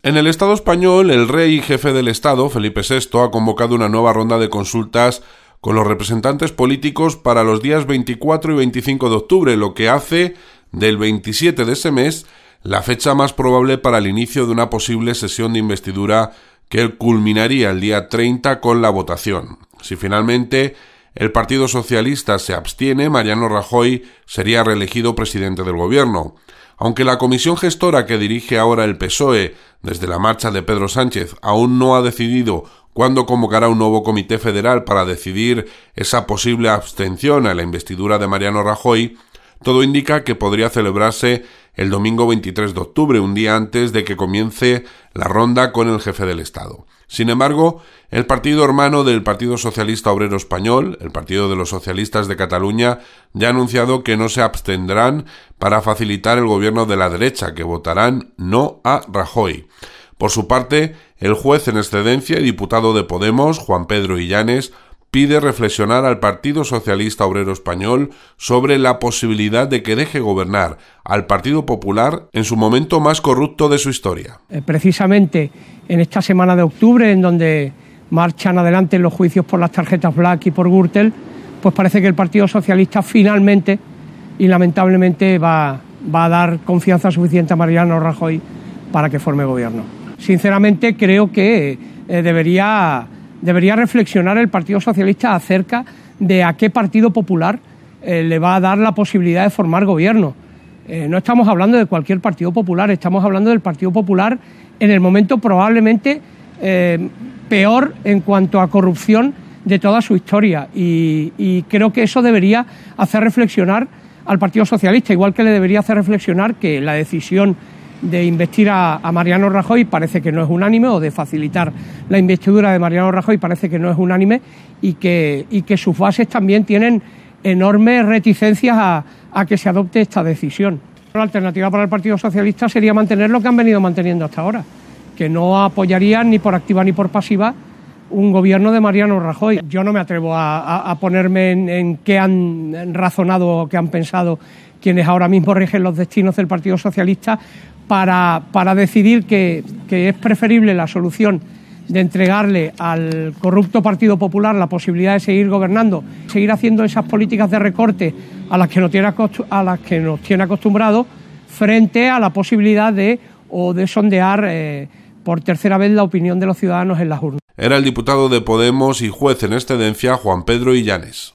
En el Estado español, el rey y jefe del Estado, Felipe VI, ha convocado una nueva ronda de consultas con los representantes políticos para los días 24 y 25 de octubre, lo que hace del 27 de ese mes la fecha más probable para el inicio de una posible sesión de investidura que culminaría el día 30 con la votación. Si finalmente el Partido Socialista se abstiene, Mariano Rajoy sería reelegido presidente del gobierno. Aunque la comisión gestora que dirige ahora el PSOE desde la marcha de Pedro Sánchez aún no ha decidido cuándo convocará un nuevo comité federal para decidir esa posible abstención a la investidura de Mariano Rajoy, todo indica que podría celebrarse el domingo 23 de octubre, un día antes de que comience la ronda con el jefe del Estado. Sin embargo, el partido hermano del Partido Socialista Obrero Español, el Partido de los Socialistas de Cataluña, ya ha anunciado que no se abstendrán para facilitar el gobierno de la derecha, que votarán no a Rajoy. Por su parte, el juez en excedencia y diputado de Podemos, Juan Pedro Illanes, pide reflexionar al Partido Socialista Obrero Español sobre la posibilidad de que deje gobernar al Partido Popular en su momento más corrupto de su historia. Precisamente en esta semana de octubre, en donde marchan adelante los juicios por las tarjetas Black y por Gürtel, pues parece que el Partido Socialista finalmente y lamentablemente va a dar confianza suficiente a Mariano Rajoy para que forme gobierno. Sinceramente creo que debería reflexionar el Partido Socialista acerca de a qué Partido Popular le va a dar la posibilidad de formar gobierno. No estamos hablando de cualquier Partido Popular, estamos hablando del Partido Popular en el momento probablemente peor en cuanto a corrupción de toda su historia, y creo que eso debería hacer reflexionar al Partido Socialista, igual que le debería hacer reflexionar que la decisión de investir a Mariano Rajoy parece que no es unánime, o de facilitar la investidura de Mariano Rajoy parece que no es unánime, y que sus bases también tienen enormes reticencias a que se adopte esta decisión. La alternativa para el Partido Socialista sería mantener lo que han venido manteniendo hasta ahora, que no apoyarían ni por activa ni por pasiva un gobierno de Mariano Rajoy. Yo no me atrevo a ponerme en qué han razonado o qué han pensado quienes ahora mismo rigen los destinos del Partido Socialista para decidir que es preferible la solución de entregarle al corrupto Partido Popular la posibilidad de seguir gobernando, seguir haciendo esas políticas de recorte a las que nos tiene acostumbrados, frente a la posibilidad de sondear por tercera vez la opinión de los ciudadanos en las urnas. Era el diputado de Podemos y juez en excedencia Juan Pedro Illanes.